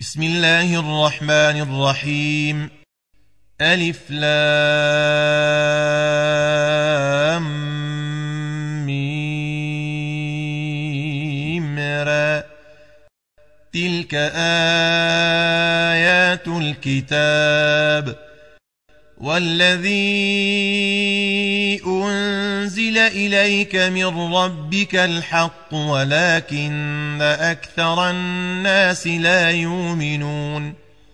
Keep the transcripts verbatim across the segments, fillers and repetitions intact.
بسم الله الرحمن الرحيم. ألف لام ميم را. تلك آيات الكتاب والذي أنزل إليك من ربك الحق ولكن أكثر الناس لا يؤمنون.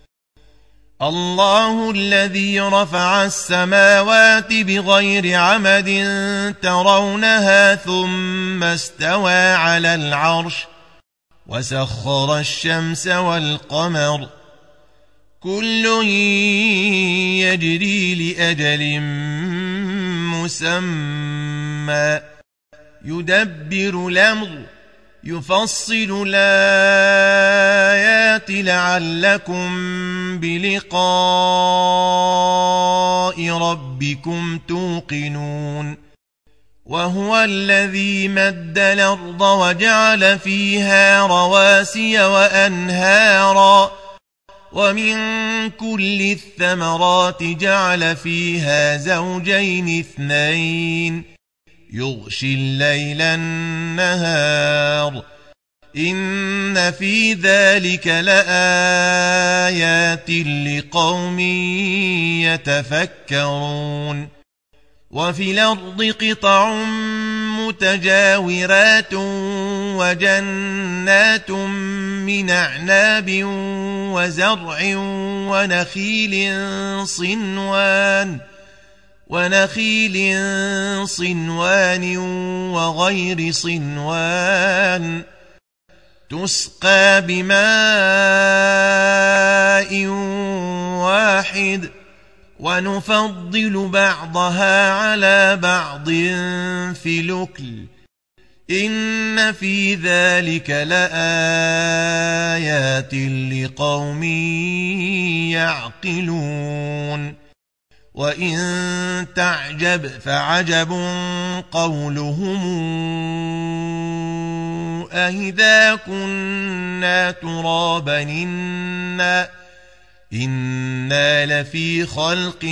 الله الذي رفع السماوات بغير عمد ترونها ثم استوى على العرش وسخر الشمس والقمر كل يجري لأجل مسمى يدبر الأمر يفصل الآيات لعلكم بلقاء ربكم توقنون. وهو الذي مد الأرض وجعل فيها رواسي وأنهارا ومن كل الثمرات جعل فيها زوجين اثنين يغشي الليل النهار إن في ذلك لآيات لقوم يتفكرون. وفي الأرض قطع متجاورات وجنات من أعناب وزرع ونخيل صنوان ونخيل صنوان وغير صنوان تسقى بماء واحد ونفضل بعضها على بعض في الأكل إن في ذلك لآيات لقوم يعقلون. وإن تعجب فعجب قولهم أإذا كنا ترابا إنا إنا لفي خلق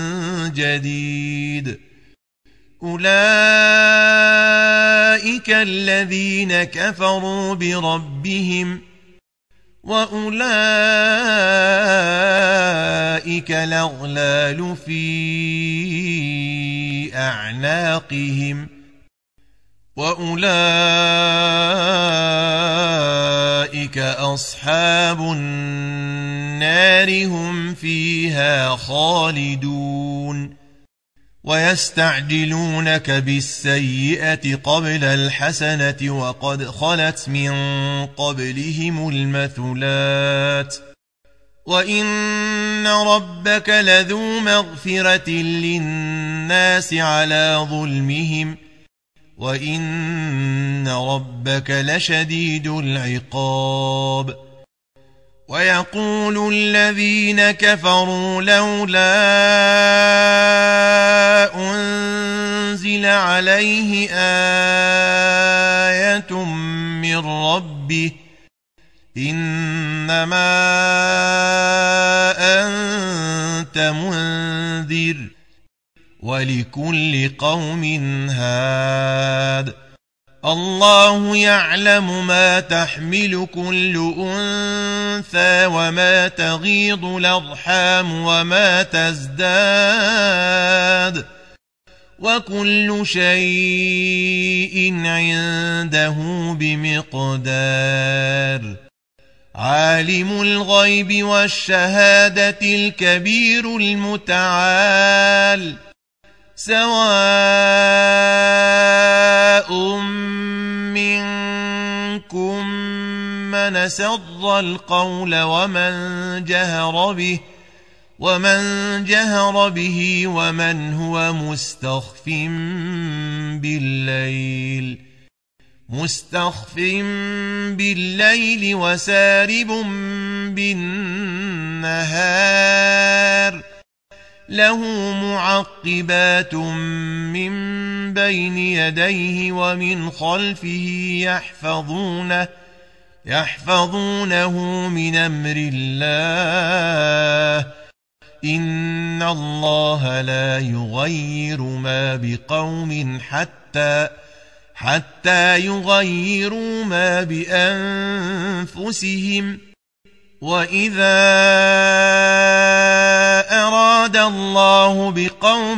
جديد. أولئك الذين كفروا بربهم وأولئك الأغلال في أعناقهم وأولئك أصحاب النار هم فيها خالدون. ويستعجلونك بالسيئة قبل الحسنة وقد خلت من قبلهم المثلات وإن ربك لذو مغفرة للناس على ظلمهم وإن ربك لشديد العقاب. ويقول الذين كفروا لولا أنزل عليه آية من ربه إنما أنت منذر ولكل قوم هاد. الله يعلم ما تحمل كل أنثى وما تغيض الأرحام وما تزداد وكل شيء عنده بمقدار. عالم الغيب والشهادة الكبير المتعال سواء منكم من سر القول ومن جهر به ومن جهر به ومن هو مستخف بالليل مستخف بالليل وسارب بالنهار له معقبات من بين يديه ومن خلفه يحفظونه يحفظونه من أمر الله إن الله لا يغير ما بقوم حتى حتى يغيروا ما بأنفسهم وإذا أراد الله بقوم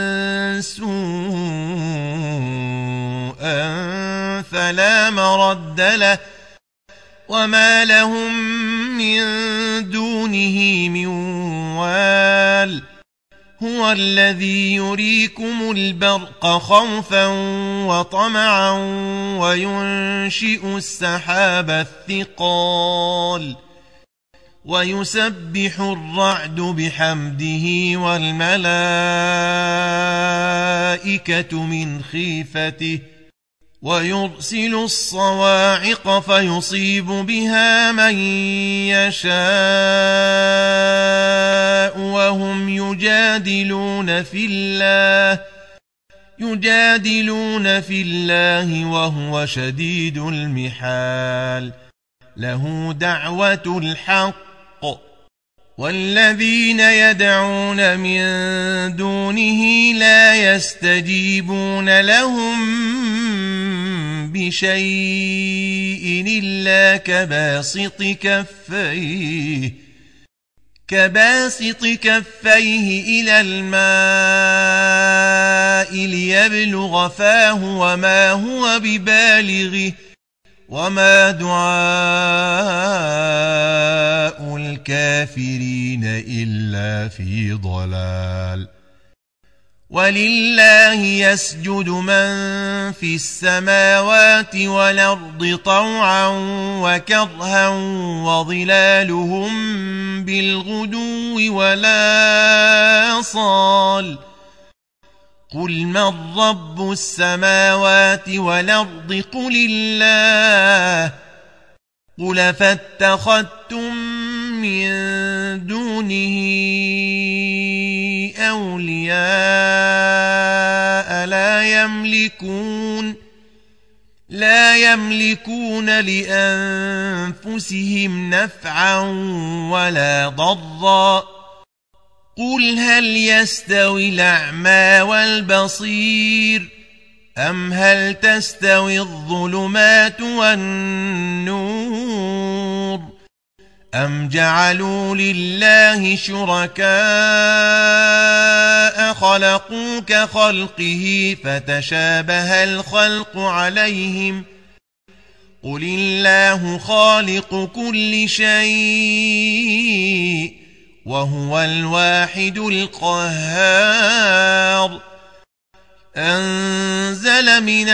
سوءا فلا مرد له وما لهم من دونه من وال هو الذي يريكم البرق خوفا وطمعا وينشئ السحاب الثقال ويسبح الرعد بحمده والملائكة من خيفته ويرسل الصواعق فيصيب بها من يشاء وهم يجادلون في الله يجادلون في الله وهو شديد المحال له دعوة الحق والذين يدعون من دونه لا يستجيبون لهم بشيء إلا كباسط كفيه كباسط كفيه إلى الماء ليبلغ فاه وما هو ببالغه وما دعاء الكافرين إلا في ضلال ولله يسجد من في السماوات والأرض طوعا وكرها وظلالهم بالغدو ولا صال قل من رب السماوات والأرض قل الله قل فاتخذتم من دونه أولياء لا يملكون لا يملكون لأنفسهم نفعا ولا ضرا قل هل يستوي الأعمى والبصير أم هل تستوي الظلمات والنور أم جعلوا لله شركاء خلقوا كخلقه فتشابه الخلق عليهم قل الله خالق كل شيء وهو الواحد القهار أنزل من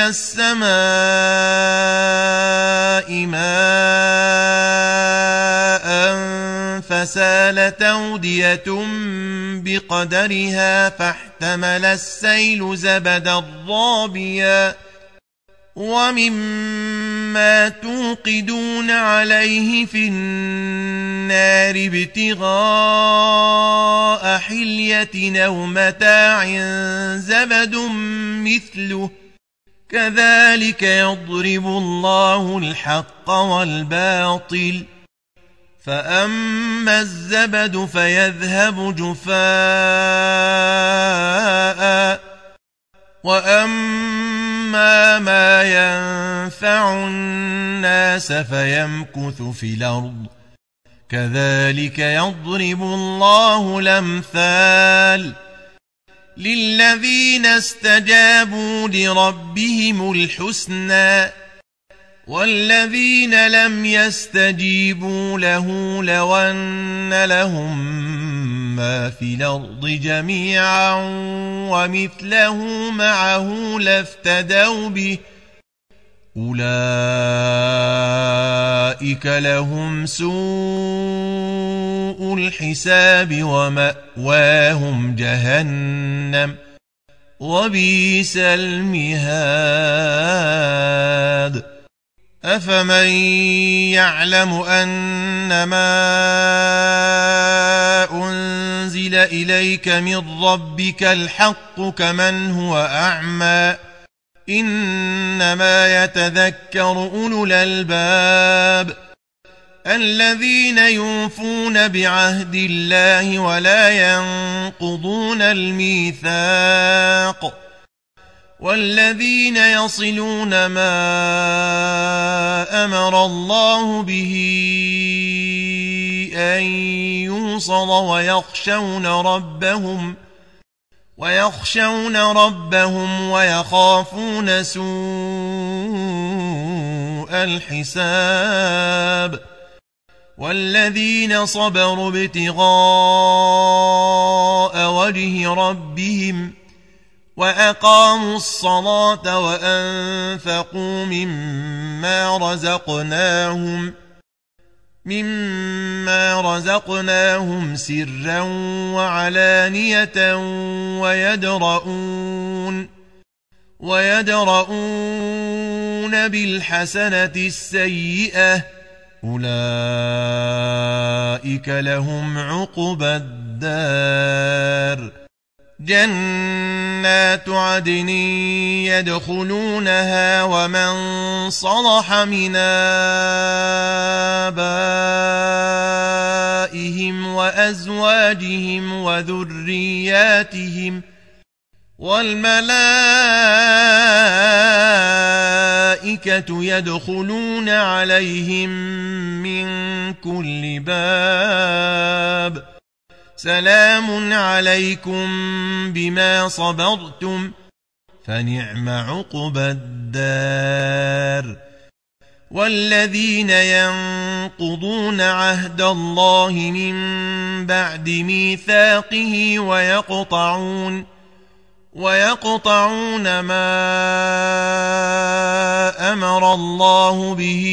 السماء ماء فسالت أودية بقدرها فاحتمل السيل زبدا رابيا ومما توقدون عليه في النار ابتغاء حلية أو متاع زبد مثله كذلك يضرب الله الحق والباطل فأما الزبد فيذهب جفاء وأما ما ينفع الناس فيمكث في الأرض كذلك يضرب الله الأمثال للذين استجابوا لربهم الحسنى والذين لم يستجيبوا له لو أن لهم ما في الأرض جميعا ومثله معه لافتدوا به أولئك لهم سوء الحساب ومأواهم جهنم وبئس المهاد أفمن يعلم أنما أنزل إليك من ربك الحق كمن هو أعمى إنما يتذكر أولو الألباب الذين يوفون بعهد الله ولا ينقضون الميثاق والذين يصلون ما أمر الله به أن يوصل ويخشون ربهم ويخشون ربهم ويخافون سوء الحساب والذين صبروا ابتغاء وجه ربهم وأقاموا الصلاة وأنفقوا مما رزقناهم مما رزقناهم سرا وعلانية ويدرؤون ويدرؤون بالحسنة السيئة أولئك لهم عقبى الدار جنات عدن يدخلونها ومن صلح من آبائهم وأزواجهم وذرياتهم والملائكة يدخلون عليهم من كل باب سلام عليكم بما صبرتم فنعم عقبى الدار والذين ينقضون عهد الله من بعد ميثاقه ويقطعون ويقطعون ما أمر الله به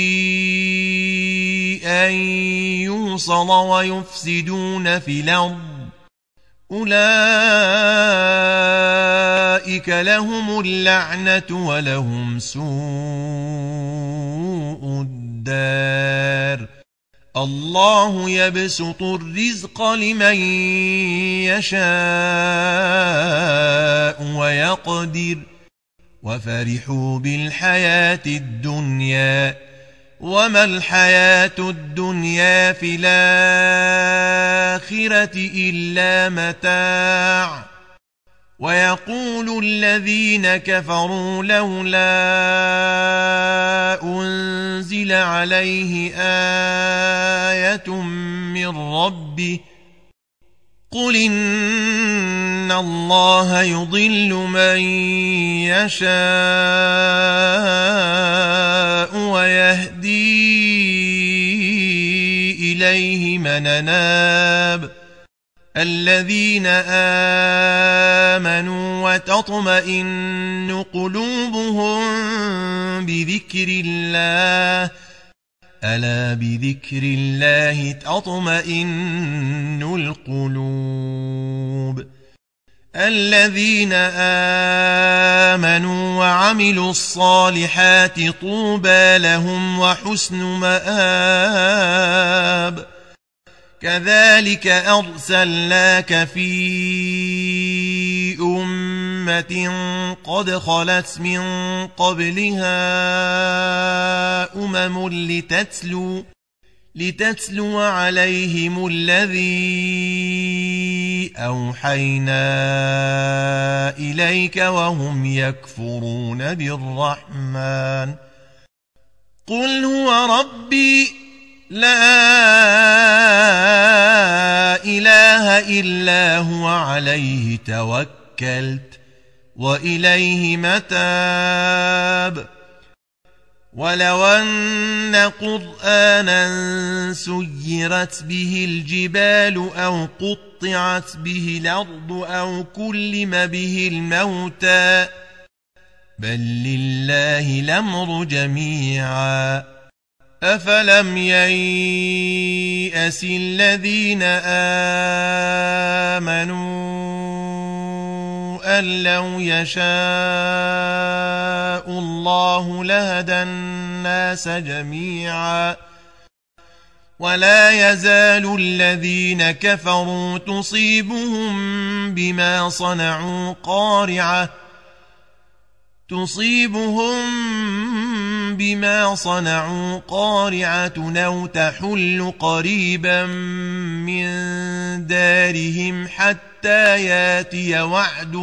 أن يوصل ويفسدون في الأرض أولئك لهم اللعنة ولهم سوء الدار الله يبسط الرزق لمن يشاء ويقدر وفرحوا بالحياة الدنيا وما الحياة الدنيا في الآخرة إلا متاع ويقول الذين كفروا لولا أنزل عليه آية من ربه قل إن الله يضل من يشاء ويهدي إليه من أناب الذين آمنوا وتطمئن قلوبهم بذكر الله ألا بذكر الله تطمئن القلوب الذين آمنوا وعملوا الصالحات طوبى لهم وحسن مآب كذلك أرسلناك في أمة قد خلت من قبلها أمم لتتلو لتتلو عليهم الذي أوحينا إليك وهم يكفرون بالرحمن قل هو ربي لا إله إلا هو عليه توكلت وإليه متاب ولو أن قرآنا سيرت به الجبال أو قطعت به الأرض أو كلم به الموتى بل لله الأمر جميعا أفلم ييأس الذين آمنوا أن لو يشاء الله لهدى الناس جميعا ولا يزال الذين كفروا تصيبهم بما صنعوا قارعة تصيبهم بما صنعوا قارعة أو تحل قريبا من دارهم حتى ياتي وعد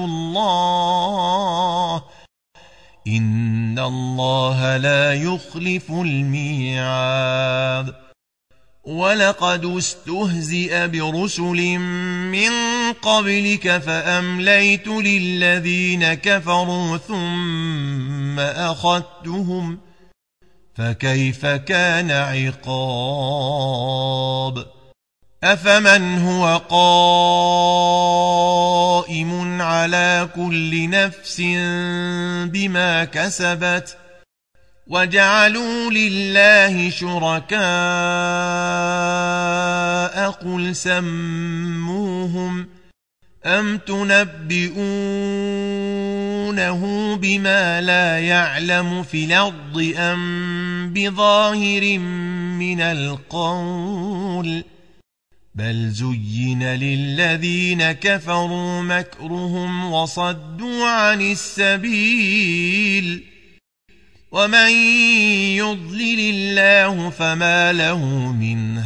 الله إن الله لا يخلف الميعاد ولقد استهزئ برسل من قبلك فأمليت للذين كفروا ثم أخذتهم فكيف كان عقاب أفمن هو قائم على كل نفس بما كسبت وجعلوا لله شركاء قل سموهم أم تنبئونه بما لا يعلم في الأرض أم بظاهر من القول بل زين للذين كفروا مكرهم وصدوا عن السبيل ومن يضلل الله فما له من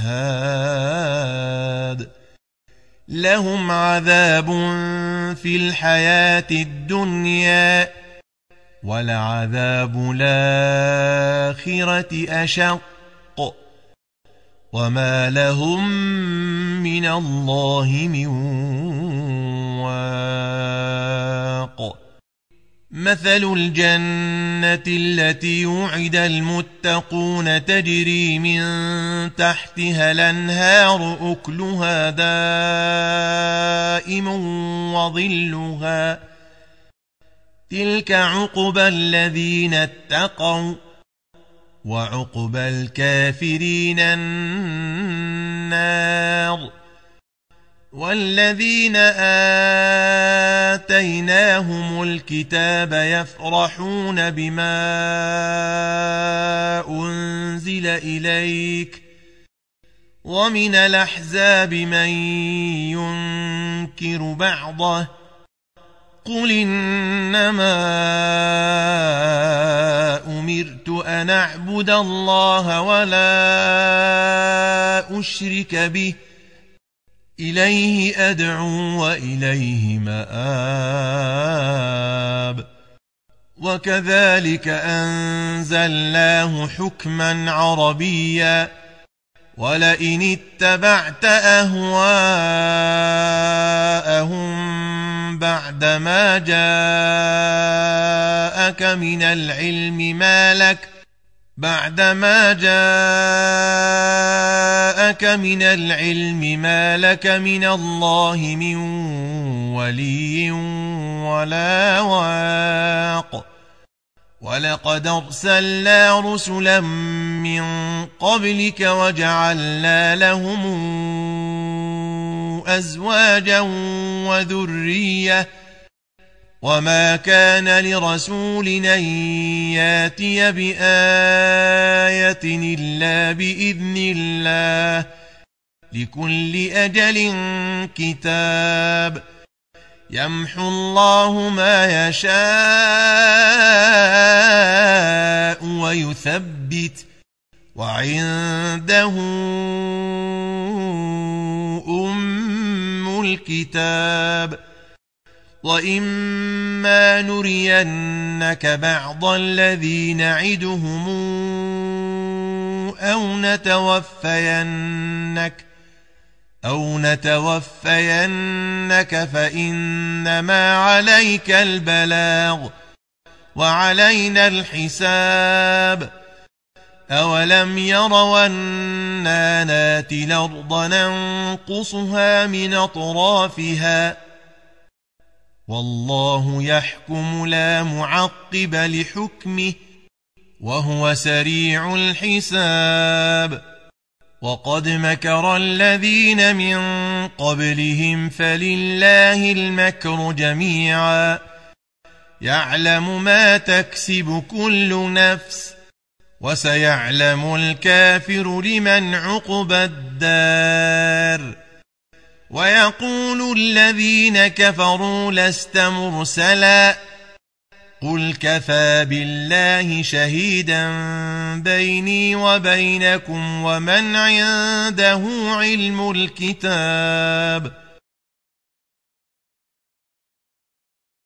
هاد لهم عذاب في الحياة الدنيا ولعذاب الآخرة أشق وما لهم من الله من واق مثل الجنة التي وعد المتقون تجري من تحتها الأنهار أكلها دائم وظلها تلك عقبى الذين اتقوا وعقبى الكافرين النار والذين آتيناهم الكتاب يفرحون بما أنزل إليك ومن الأحزاب من ينكر بعضه قل إنما أمرت أن أعبد الله ولا أشرك به إليه أدعو وإليه مآب وكذلك أنزلناه حكما عربيا ولئن اتبعت أهواءهم بعدما جاءك من العلم ما لك بعدما جاءك من العلم ما لك من الله من ولي ولا واق ولقد أرسلنا رسلا من قبلك وجعلنا لهم أزواجا وذرية وما كان لرسول أن ياتي بآية إلا بإذن الله لكل أجل كتاب يمحو الله ما يشاء ويثبت وعنده أم الكتاب وإما نرينك بعض الذي نعدهم أو نتوفينك أو نتوفينك فإنما عليك البلاغ وعلينا الحساب أولم يروا أنا ناتي الأرض ننقصها من أطرافها والله يحكم لا معقب لحكمه وهو سريع الحساب وقد مكر الذين من قبلهم فلله المكر جميعا يعلم ما تكسب كل نفس وسيعلم الكافر لمن عقبى الدار ويقول الذين كفروا لست مرسلا قل كفى بالله شهيدا بيني وبينكم ومن عنده علم الكتاب